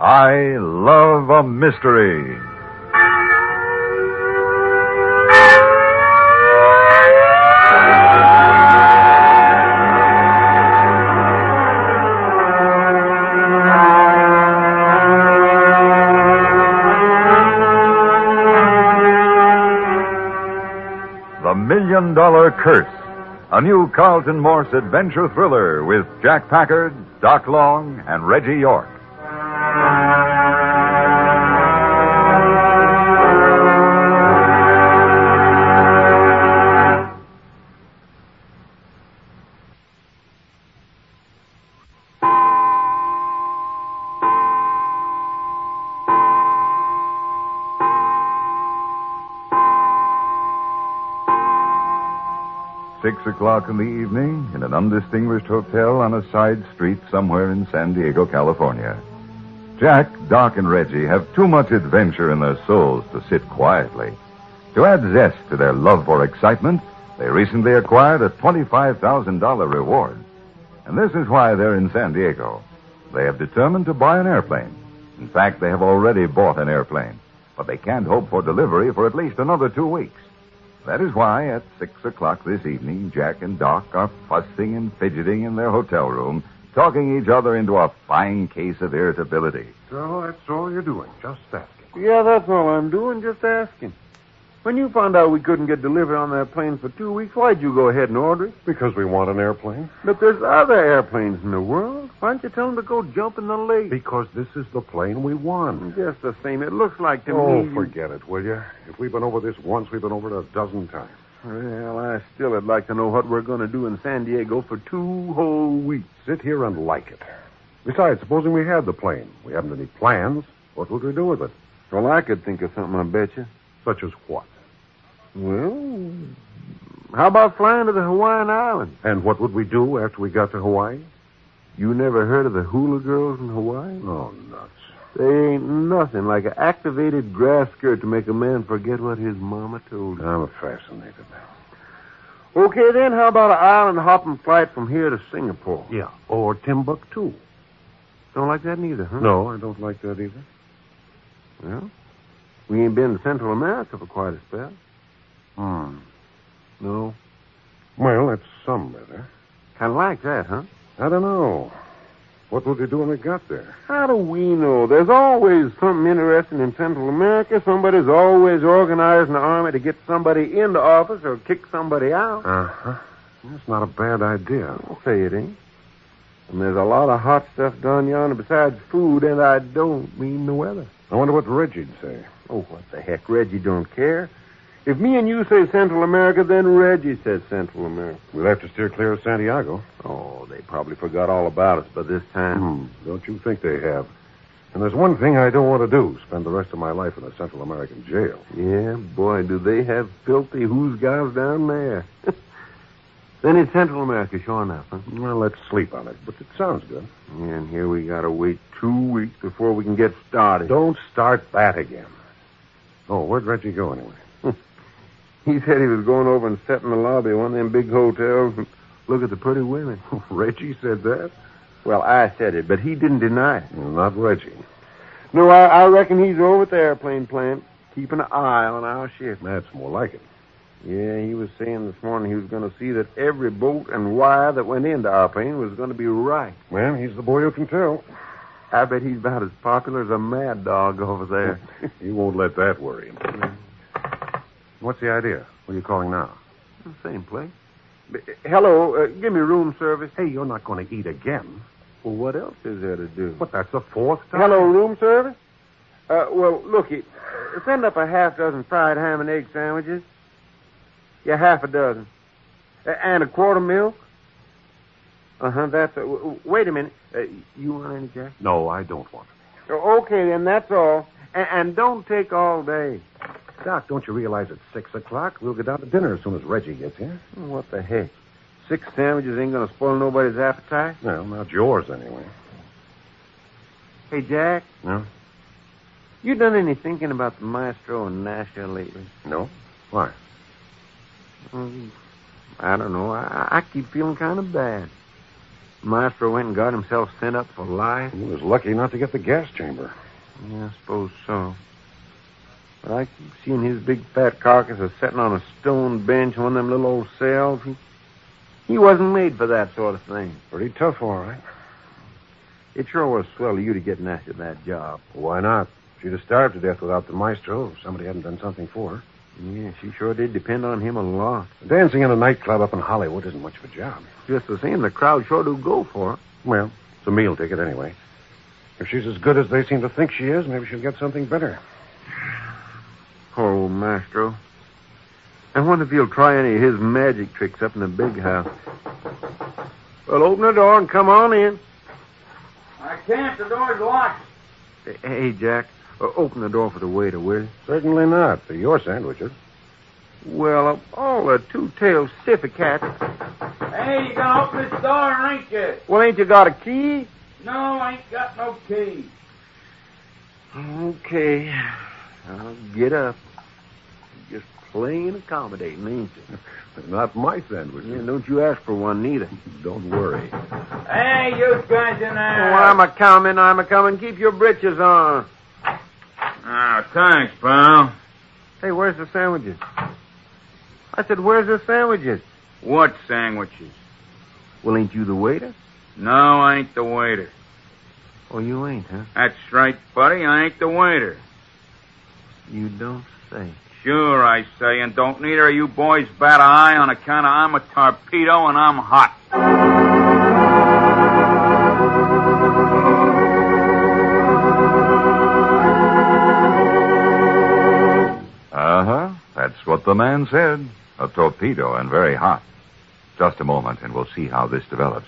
I love a mystery. The $1 Million Curse, a new Carlton Morse adventure thriller with Jack Packard, Doc Long, and Reggie York. $6 in the evening in an undistinguished hotel on a side street somewhere in San Diego, California. Jack, Doc, and Reggie have too much adventure in their souls to sit quietly. To add zest to their love for excitement, they recently acquired a $25,000 reward. And this is why they're in San Diego. They have determined to buy an airplane. In fact, they have already bought an airplane. But they can't hope for delivery for at least another 2 weeks. That is why, at 6 this evening, Jack and Doc are fussing and fidgeting in their hotel room, talking each other into a fine case of irritability. So that's all you're doing, just asking. Yeah, that's all I'm doing, just asking. When you found out we couldn't get delivery on that plane for 2 weeks, why'd you go ahead and order it? Because we want an airplane. But there's other airplanes in the world. Why don't you tell them to go jump in the lake? Because this is the plane we want. Just the same, it looks like to me... Oh, forget it, will you? If we've been over this once, we've been over it a dozen times. Well, I still would like to know what we're going to do in San Diego for 2 whole weeks. Sit here and like it. Besides, supposing we had the plane. We haven't any plans. What would we do with it? Well, I could think of something, I bet you. Such as what? Well, how about flying to the Hawaiian Islands? And what would we do after we got to Hawaii? You never heard of the hula girls in Hawaii? Oh, nuts. They ain't nothing like an activated grass skirt to make a man forget what his mama told him. I'm fascinated. Okay, then, how about an island-hopping flight from here to Singapore? Yeah, or Timbuktu. Don't like that neither, huh? No, I don't like that either. Well, we ain't been to Central America for quite a spell. No? Well, that's some better. Kind of like that, huh? I don't know. What would we do when we got there? How do we know? There's always something interesting in Central America. Somebody's always organizing an army to get somebody into office or kick somebody out. Uh-huh. That's not a bad idea. I'll say it ain't. And there's a lot of hot stuff done yonder besides food, and I don't mean the weather. I wonder what Reggie'd say. Oh, what the heck? Reggie don't care. If me and you say Central America, then Reggie says Central America. We'll have to steer clear of Santiago. Oh, they probably forgot all about us by this time. Don't you think they have? And there's one thing I don't want to do, spend the rest of my life in a Central American jail. Yeah, boy, do they have filthy who's guys down there. Then it's Central America, sure enough, huh? Well, let's sleep on it, but it sounds good. Yeah, and here we got to wait 2 weeks before we can get started. Don't start that again. Oh, where'd Reggie go anyway? He said he was going over and sit in the lobby of one of them big hotels and look at the pretty women. Reggie said that? Well, I said it, but he didn't deny it. Well, not Reggie. No, I reckon he's over at the airplane plant, keeping an eye on our ship. That's more like it. Yeah, he was saying this morning he was going to see that every bolt and wire that went into our plane was going to be right. Well, he's the boy who can tell. I bet he's about as popular as a mad dog over there. He won't let that worry him. What's the idea? What are you calling now? The same place. Hello, give me room service. Hey, you're not going to eat again. Well, what else is there to do? But that's the 4th time. Hello, room service? Well, looky, send up a half dozen fried ham and egg sandwiches. Yeah, half a dozen. And a quart of milk. Uh-huh, that's... wait a minute. You want any, Jack? No, I don't want any. Okay, then, that's all. And don't take all day. Doc, don't you realize it's 6:00? We'll get down to dinner as soon as Reggie gets here. What the heck? 6 sandwiches ain't going to spoil nobody's appetite? Well, not yours, anyway. Hey, Jack. No? You done any thinking about the maestro in Nashville lately? No? Why? I don't know. I keep feeling kind of bad. Maestro went and got himself sent up for life? He was lucky not to get the gas chamber. Yeah, I suppose so. But I keep seeing his big fat carcass sitting on a stone bench in one of them little old cells. He wasn't made for that sort of thing. Pretty tough, all right. It sure was swell of you to get after that job. Why not? She'd have starved to death without the maestro if somebody hadn't done something for her. Yeah, she sure did depend on him a lot. Dancing in a nightclub up in Hollywood isn't much of a job. Just the same, the crowd sure do go for it. Well, it's a meal ticket anyway. If she's as good as they seem to think she is, maybe she'll get something better. Poor old Maestro. I wonder if he'll try any of his magic tricks up in the big house. Well, open the door and come on in. I can't. The door's locked. Hey, Jack, open the door for the waiter, will you? Certainly not. They're your sandwiches. Well, of all the two-tailed stiffy cats. Hey, you gonna open this door, ain't you? Well, ain't you got a key? No, I ain't got no key. Okay. I'll get up. Just plain accommodating, ain't you? Not my sandwiches. Yeah, don't you ask for one, neither. Don't worry. Hey, you guys in there. Oh, I'm a-coming. Keep your britches on. Ah, thanks, pal. Hey, where's the sandwiches? I said, where's the sandwiches? What sandwiches? Well, ain't you the waiter? No, I ain't the waiter. Oh, you ain't, huh? That's right, buddy. I ain't the waiter. You don't say. Sure, I say, and don't neither of you boys bat an eye on account of I'm a torpedo and I'm hot. Uh-huh. That's what the man said. A torpedo and very hot. Just a moment, and we'll see how this develops.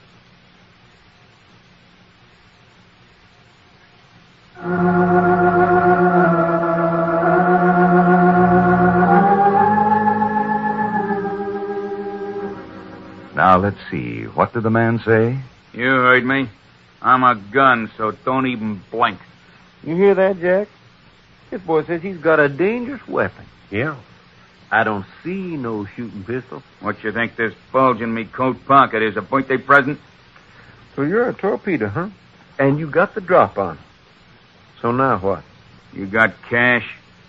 Now, let's see. What did the man say? You heard me. I'm a gun, so don't even blink. You hear that, Jack? This boy says he's got a dangerous weapon. Yeah. I don't see no shooting pistol. What you think this bulge in me coat pocket is, a birthday present? So you're a torpedo, huh? And you got the drop on. So now what? You got cash?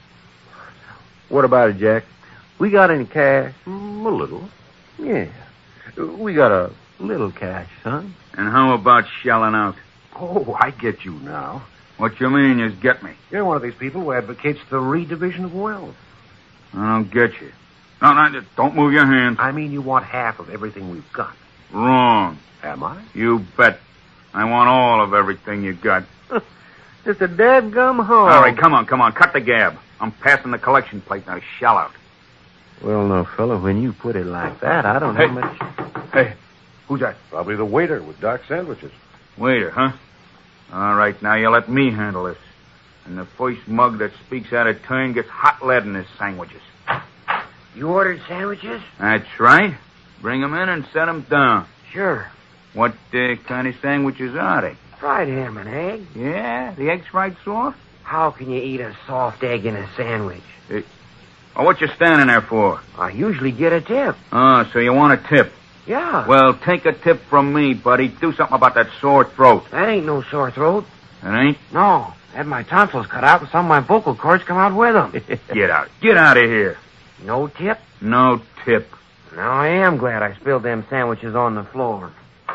What about it, Jack? We got any cash? A little. Yeah. We got a little cash, son. And how about shelling out? Oh, I get you now. What you mean, you get me? You're one of these people who advocates the redivision of wealth. I don't get you. No, don't move your hands. I mean, you want half of everything we've got. Wrong. Am I? You bet. I want all of everything you got. Just a dadgum hog. All right, come on. Cut the gab. I'm passing the collection plate now. Shell out. Well, no, fella, when you put it like that, I don't know much. Hey, who's that? Probably the waiter with Doc's sandwiches. Waiter, huh? All right, now you let me handle this. And the first mug that speaks out of turn gets hot lead in his sandwiches. You ordered sandwiches? That's right. Bring 'em in and set 'em down. Sure. What kind of sandwiches are they? Fried ham and egg. Yeah? The eggs fried soft? How can you eat a soft egg in a sandwich? Oh, what you standing there for? I usually get a tip. Oh, so you want a tip? Yeah. Well, take a tip from me, buddy. Do something about that sore throat. That ain't no sore throat. It ain't? No. Had my tonsils cut out and some of my vocal cords come out with them. Get out. Get out of here. No tip? No tip. Now, I am glad I spilled them sandwiches on the floor.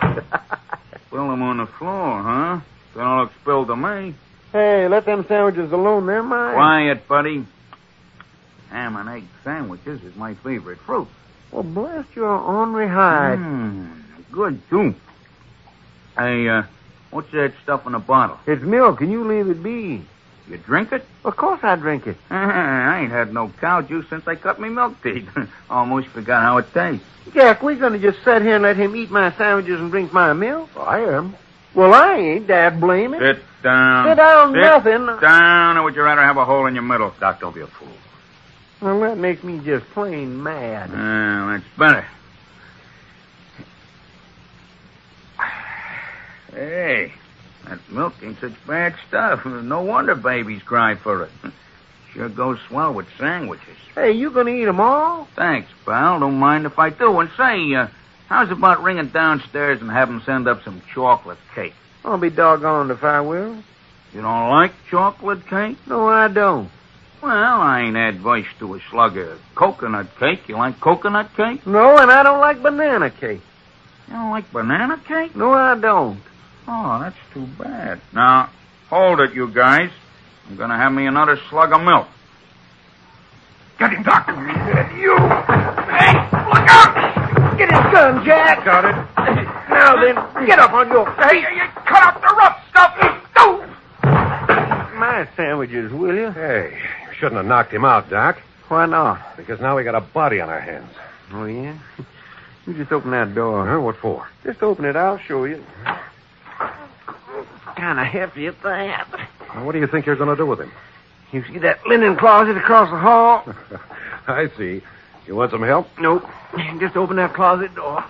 Spill them on the floor, huh? Don't look spilled to me. Hey, let them sandwiches alone. They're mine. Quiet, buddy. Ham and egg sandwiches is my favorite fruit. Well, bless your ornery hide. Good, too. Hey, what's that stuff in the bottle? It's milk, and you leave it be. You drink it? Of course I drink it. I ain't had no cow juice since I cut me milk teeth. Almost forgot how it tastes. Jack, we gonna just sit here and let him eat my sandwiches and drink my milk? I am. Well, I ain't, Dad blaming. Sit down. Sit down, nothing. Sit down, or would you rather have a hole in your middle? Doc, don't be a fool. Well, that makes me just plain mad. That's better. Hey, that milk ain't such bad stuff. No wonder babies cry for it. Sure goes swell with sandwiches. Hey, you gonna eat them all? Thanks, pal. Don't mind if I do. And say, How's about ringing downstairs and have 'em send up some chocolate cake? I'll be doggone if I will. You don't like chocolate cake? No, I don't. Well, I ain't advice to a slugger. Coconut cake. You like coconut cake? No, and I don't like banana cake. You don't like banana cake? No, I don't. Oh, that's too bad. Now, hold it, you guys. I'm going to have me another slug of milk. Get him, Doc. You. Hey, look out! Get his gun, Jack. Got it. Now then, get up on your face. Hey, you cut out the rough stuff. Go! My sandwiches, will you? Hey, you shouldn't have knocked him out, Doc. Why not? Because now we got a body on our hands. Oh, yeah? You just open that door. Huh? What for? Just open it. I'll show you. Kind of hefty at that. Well, what do you think you're going to do with him? You see that linen closet across the hall? I see. You want some help? Nope. Just open that closet door.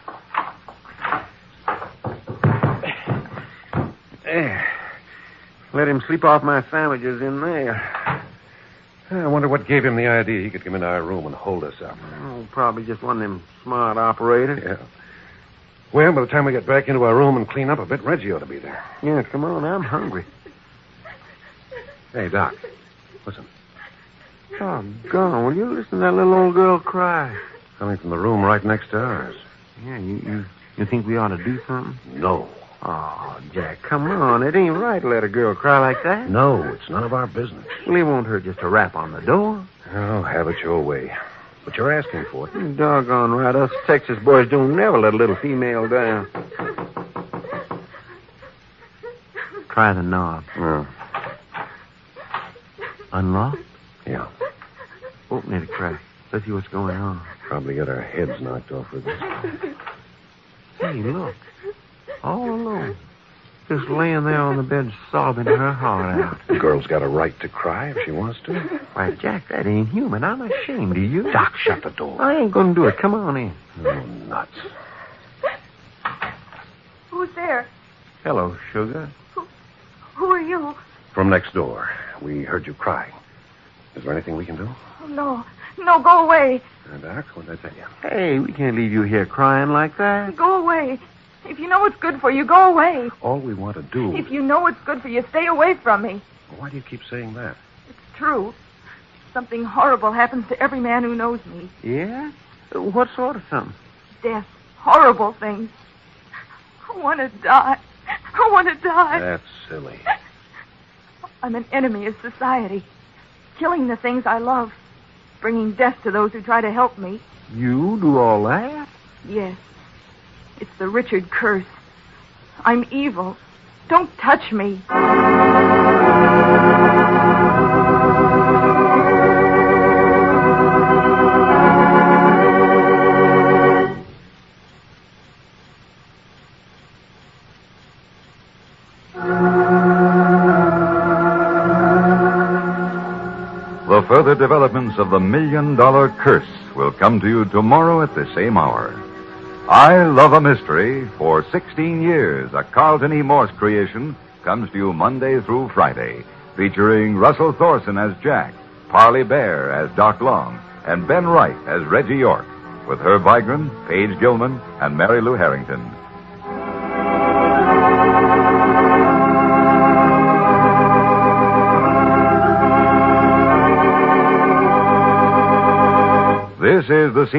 There. Let him sleep off my sandwiches in there. I wonder what gave him the idea he could come into our room and hold us up. Oh, probably just one of them smart operators. Yeah. Well, by the time we get back into our room and clean up a bit, Reggie ought to be there. Yeah, come on. I'm hungry. Hey, Doc. Listen. Doggone, will you listen to that little old girl cry? Coming from the room right next to ours. Yeah, you think we ought to do something? No. Oh, Jack, come on. It ain't right to let a girl cry like that. No, it's none of our business. Well, it won't hurt just to rap on the door. Oh, have it your way. But you're asking for it. You doggone right. Us Texas boys don't never let a little female down. Try the knob. Oh. Unlock? Yeah. Open it a crack. Let's see what's going on. Probably got our heads knocked off with this. Hey, look. All alone. Just laying there on the bed sobbing her heart out. The girl's got a right to cry if she wants to. Why, Jack, that ain't human. I'm ashamed of you. Doc, shut the door. I ain't gonna do it. Come on in. Oh, nuts. Who's there? Hello, sugar. Who are you? From next door. We heard you crying. Is there anything we can do? Oh, no. No, go away. Doc, what did I tell you? Hey, we can't leave you here crying like that. Go away. If you know what's good for you, go away. All we want to do... If you know what's good for you, stay away from me. Why do you keep saying that? It's true. Something horrible happens to every man who knows me. Yeah? What sort of something? Death. Horrible things. I want to die. I want to die. That's silly. I'm an enemy of society. Killing the things I love. Bringing death to those who try to help me. You do all that? Yes. It's the Richard curse. I'm evil. Don't touch me. The further developments of the $1 Million Curse will come to you tomorrow at the same hour. I Love a Mystery, for 16 years, a Carlton E. Morse creation, comes to you Monday through Friday, featuring Russell Thorson as Jack, Parley Bear as Doc Long, and Ben Wright as Reggie York, with Herb Vigran, Paige Gilman, and Mary Lou Harrington. This is the